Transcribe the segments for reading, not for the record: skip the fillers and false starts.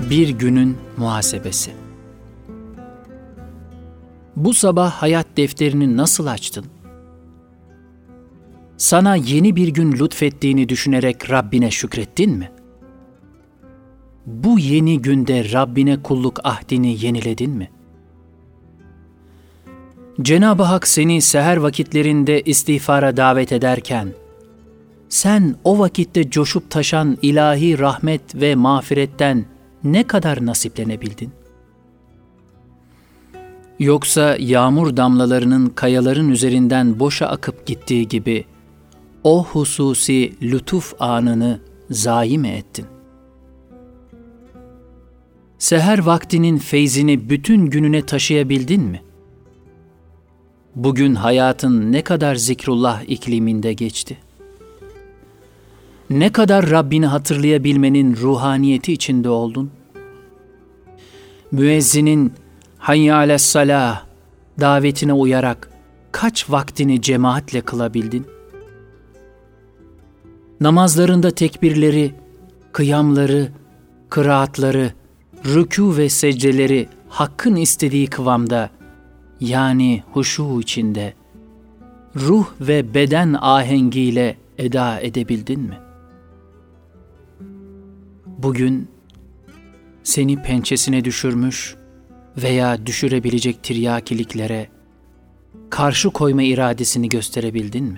Bir günün muhasebesi. Bu sabah hayat defterini nasıl açtın? Sana yeni bir gün lütfettiğini düşünerek Rabbine şükrettin mi? Bu yeni günde Rabbine kulluk ahdini yeniledin mi? Cenab-ı Hak seni seher vakitlerinde istiğfara davet ederken, sen o vakitte coşup taşan ilahi rahmet ve mağfiretten ne kadar nasiplenebildin? Yoksa yağmur damlalarının kayaların üzerinden boşa akıp gittiği gibi o hususi lütuf anını zayi mi ettin? Seher vaktinin feyzini bütün gününe taşıyabildin mi? Bugün hayatın ne kadar zikrullah ikliminde geçti? Ne kadar Rabbini hatırlayabilmenin ruhaniyeti içinde oldun? Müezzinin hayy alessalah davetine uyarak kaç vaktini cemaatle kılabildin? Namazlarında tekbirleri, kıyamları, kıraatları, rükû ve secdeleri Hakk'ın istediği kıvamda, yani huşu içinde, ruh ve beden ahengiyle eda edebildin mi? Bugün seni pençesine düşürmüş veya düşürebilecek tiryakiliklere karşı koyma iradesini gösterebildin mi?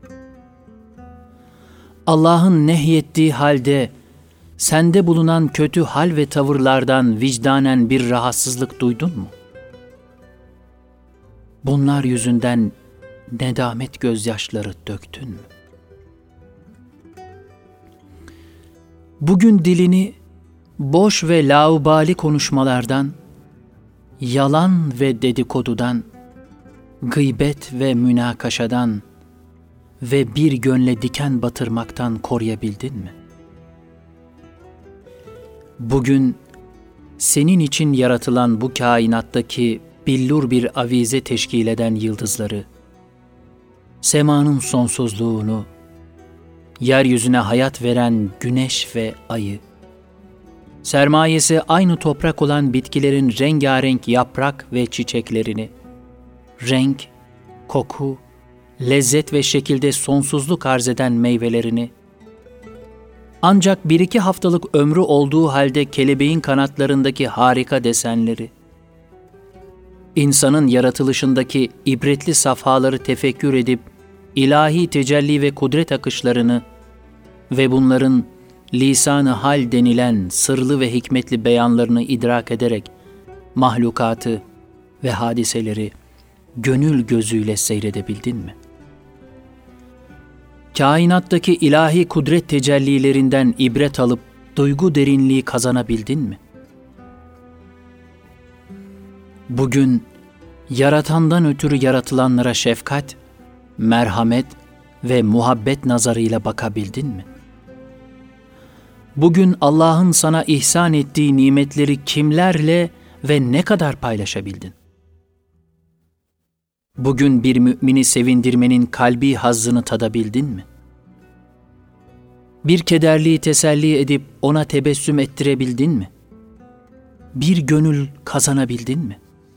Allah'ın nehyettiği halde sende bulunan kötü hal ve tavırlardan vicdanen bir rahatsızlık duydun mu? Bunlar yüzünden nedamet gözyaşları döktün mü? Bugün dilini boş ve laubali konuşmalardan, yalan ve dedikodudan, gıybet ve münakaşadan ve bir gönle diken batırmaktan koruyabildin mi? Bugün senin için yaratılan bu kainattaki billur bir avize teşkil eden yıldızları, semanın sonsuzluğunu, yeryüzüne hayat veren güneş ve ayı, sermayesi aynı toprak olan bitkilerin rengarenk yaprak ve çiçeklerini, renk, koku, lezzet ve şekilde sonsuzluk arz eden meyvelerini, ancak 1-2 haftalık ömrü olduğu halde kelebeğin kanatlarındaki harika desenleri, insanın yaratılışındaki ibretli safhaları tefekkür edip, ilahi tecelli ve kudret akışlarını ve bunların lisan-ı hal denilen sırlı ve hikmetli beyanlarını idrak ederek mahlukatı ve hadiseleri gönül gözüyle seyredebildin mi? Kainattaki ilahi kudret tecellilerinden ibret alıp duygu derinliği kazanabildin mi? Bugün yaratandan ötürü yaratılanlara şefkat, merhamet ve muhabbet nazarıyla bakabildin mi? Bugün Allah'ın sana ihsan ettiği nimetleri kimlerle ve ne kadar paylaşabildin? Bugün bir mümini sevindirmenin kalbi hazzını tadabildin mi? Bir kederliyi teselli edip ona tebessüm ettirebildin mi? Bir gönül kazanabildin mi?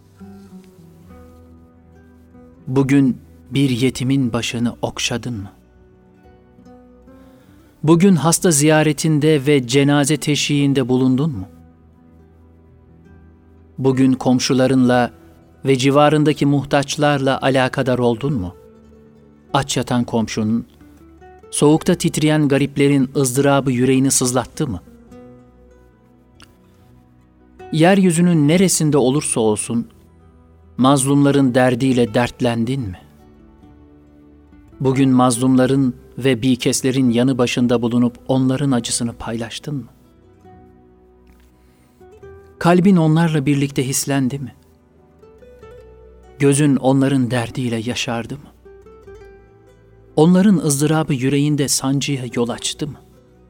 Bugün bir yetimin başını okşadın mı? Bugün hasta ziyaretinde ve cenaze teşyiğinde bulundun mu? Bugün komşularınla ve civarındaki muhtaçlarla alakadar oldun mu? Aç yatan komşunun, soğukta titreyen gariplerin ızdırabı yüreğini sızlattı mı? Yeryüzünün neresinde olursa olsun, mazlumların derdiyle dertlendin mi? Bugün mazlumların ve bikeslerin yanı başında bulunup onların acısını paylaştın mı? Kalbin onlarla birlikte hislendi mi? Gözün onların derdiyle yaşardı mı? Onların ızdırabı yüreğinde sancıya yol açtı mı?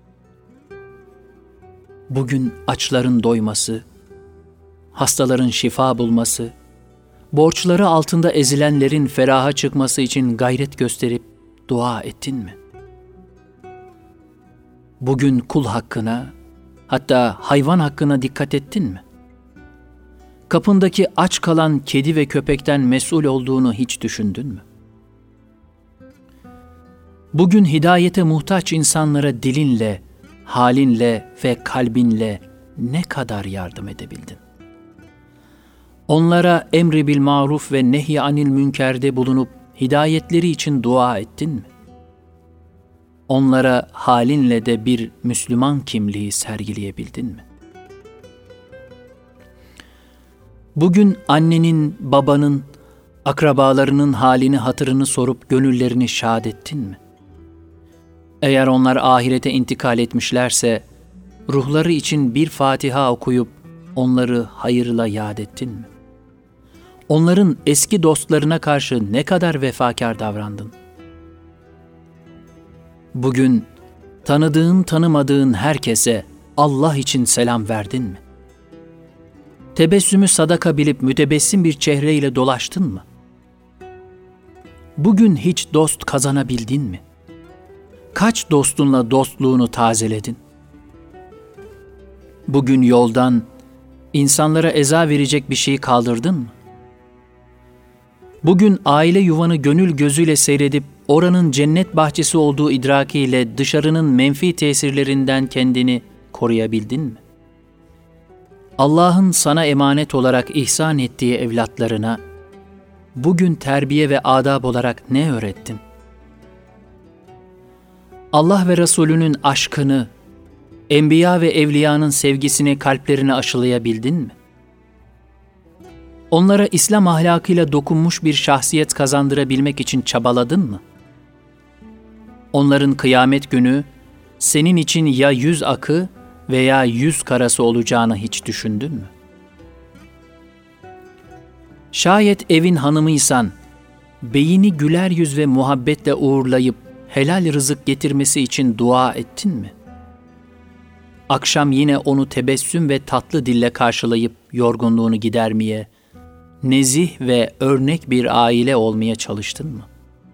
Bugün açların doyması, hastaların şifa bulması, borçları altında ezilenlerin feraha çıkması için gayret gösterip dua ettin mi? Bugün kul hakkına, Hatta hayvan hakkına dikkat ettin mi? Kapındaki aç kalan kedi ve köpekten mesul olduğunu hiç düşündün mü? Bugün hidayete muhtaç insanlara dilinle, halinle ve kalbinle ne kadar yardım edebildin? Onlara emri bil maruf ve nehy anil münkerde bulunup hidayetleri için dua ettin mi? Onlara halinle de bir Müslüman kimliği sergileyebildin mi? Bugün annenin, babanın, akrabalarının halini hatırını sorup gönüllerini şad ettin mi? Eğer onlar ahirete intikal etmişlerse, ruhları için bir Fatiha okuyup onları hayırla yad ettin mi? Onların eski dostlarına karşı ne kadar vefakar davrandın? Bugün tanıdığın tanımadığın herkese Allah için selam verdin mi? Tebessümü sadaka bilip mütebessim bir çehreyle dolaştın mı? Bugün hiç dost kazanabildin mi? Kaç dostunla dostluğunu tazeledin? Bugün yoldan insanlara eza verecek bir şey kaldırdın mı? Bugün aile yuvanı gönül gözüyle seyredip oranın cennet bahçesi olduğu idrakiyle dışarının menfi tesirlerinden kendini koruyabildin mi? Allah'ın sana emanet olarak ihsan ettiği evlatlarına bugün terbiye ve adab olarak ne öğrettin? Allah ve Resulünün aşkını, enbiya ve evliyanın sevgisini kalplerine aşılayabildin mi? Onlara İslam ahlakıyla dokunmuş bir şahsiyet kazandırabilmek için çabaladın mı? Onların kıyamet günü senin için ya 100 akı veya 100 karası olacağını hiç düşündün mü? Şayet evin hanımıysan, beyini güler yüz ve muhabbetle uğurlayıp helal rızık getirmesi için dua ettin mi? Akşam yine onu tebessüm ve tatlı dille karşılayıp yorgunluğunu gidermeye, nezih ve örnek bir aile olmaya çalıştın mı?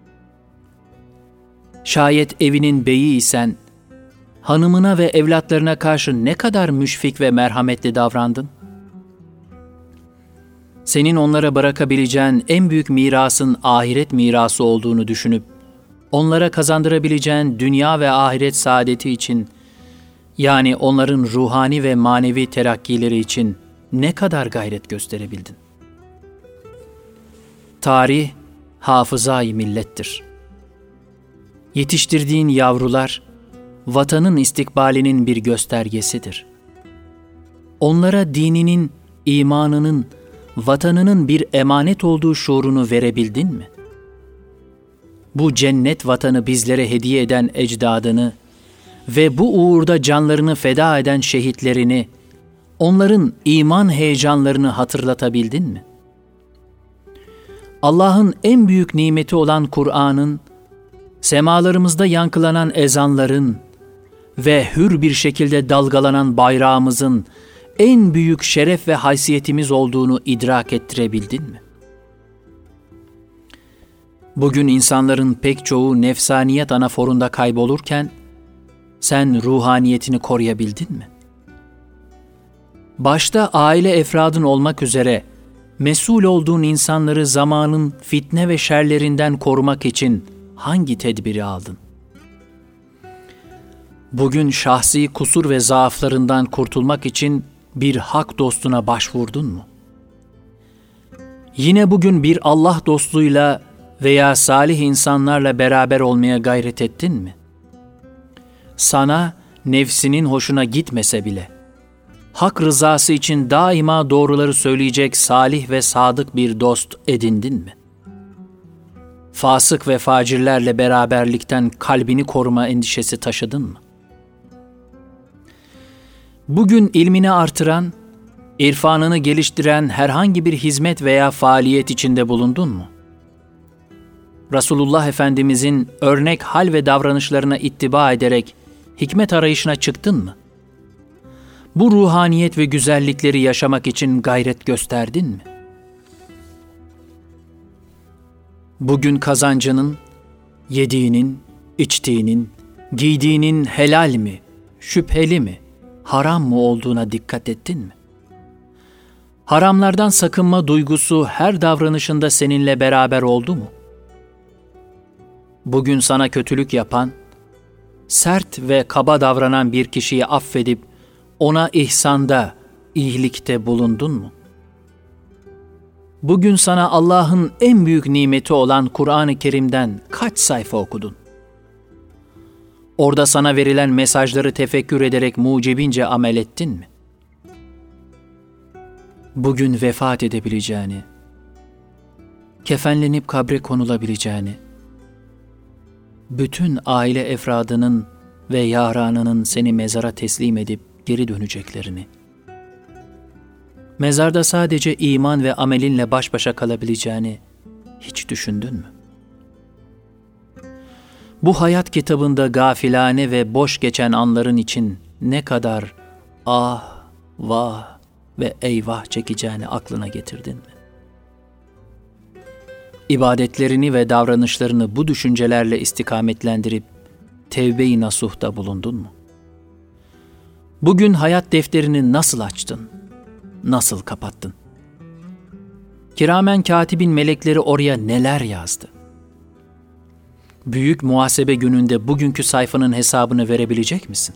Şayet evinin beyi isen, hanımına ve evlatlarına karşı ne kadar müşfik ve merhametli davrandın? Senin onlara bırakabileceğin en büyük mirasın ahiret mirası olduğunu düşünüp, onlara kazandırabileceğin dünya ve ahiret saadeti için, yani onların ruhani ve manevi terakkileri için ne kadar gayret gösterebildin? Tarih, hafızayı millettir. Yetiştirdiğin yavrular, vatanın istikbalinin bir göstergesidir. Onlara dininin, imanının, vatanının bir emanet olduğu şuurunu verebildin mi? Bu cennet vatanı bizlere hediye eden ecdadını ve bu uğurda canlarını feda eden şehitlerini, onların iman heyecanlarını hatırlatabildin mi? Allah'ın en büyük nimeti olan Kur'an'ın, semalarımızda yankılanan ezanların ve hür bir şekilde dalgalanan bayrağımızın en büyük şeref ve haysiyetimiz olduğunu idrak ettirebildin mi? Bugün insanların pek çoğu nefsaniyet anaforunda kaybolurken, sen ruhaniyetini koruyabildin mi? Başta aile efradın olmak üzere, mesul olduğun insanları zamanın fitne ve şerlerinden korumak için hangi tedbiri aldın? Bugün şahsi kusur ve zaaflarından kurtulmak için bir hak dostuna başvurdun mu? Yine bugün bir Allah dostluğuyla veya salih insanlarla beraber olmaya gayret ettin mi? Sana nefsinin hoşuna gitmese bile, hak rızası için daima doğruları söyleyecek salih ve sadık bir dost edindin mi? Fasık ve facirlerle beraberlikten kalbini koruma endişesi taşıdın mı? Bugün ilmini artıran, irfanını geliştiren herhangi bir hizmet veya faaliyet içinde bulundun mu? Resulullah Efendimizin örnek hal ve davranışlarına ittiba ederek hikmet arayışına çıktın mı? Bu ruhaniyet ve güzellikleri yaşamak için gayret gösterdin mi? Bugün kazancının, yediğinin, içtiğinin, giydiğinin helal mi, şüpheli mi, haram mı olduğuna dikkat ettin mi? Haramlardan sakınma duygusu her davranışında seninle beraber oldu mu? Bugün sana kötülük yapan, sert ve kaba davranan bir kişiyi affedip ona ihsanda, iyilikte bulundun mu? Bugün sana Allah'ın en büyük nimeti olan Kur'an-ı Kerim'den kaç sayfa okudun? Orada sana verilen mesajları tefekkür ederek mucibince amel ettin mi? Bugün vefat edebileceğini, kefenlenip kabre konulabileceğini, bütün aile efradının ve yaranının seni mezara teslim edip geri döneceklerini, mezarda sadece iman ve amelinle baş başa kalabileceğini hiç düşündün mü? Bu hayat kitabında gafilane ve boş geçen anların için ne kadar ah, vah ve eyvah çekeceğini aklına getirdin mi? İbadetlerini ve davranışlarını bu düşüncelerle istikametlendirip tevbe-i nasuhta bulundun mu? Bugün hayat defterini nasıl açtın? Nasıl kapattın? Kiramen katibin melekleri oraya neler yazdı? Büyük muhasebe gününde bugünkü sayfanın hesabını verebilecek misin?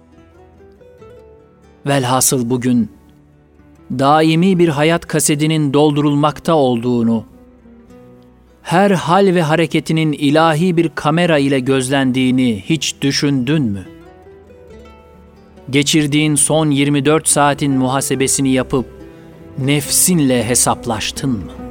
Velhasıl bugün daimi bir hayat kasedinin doldurulmakta olduğunu, her hal ve hareketinin ilahi bir kamera ile gözlendiğini hiç düşündün mü? Geçirdiğin son 24 saatin muhasebesini yapıp nefsinle hesaplaştın mı?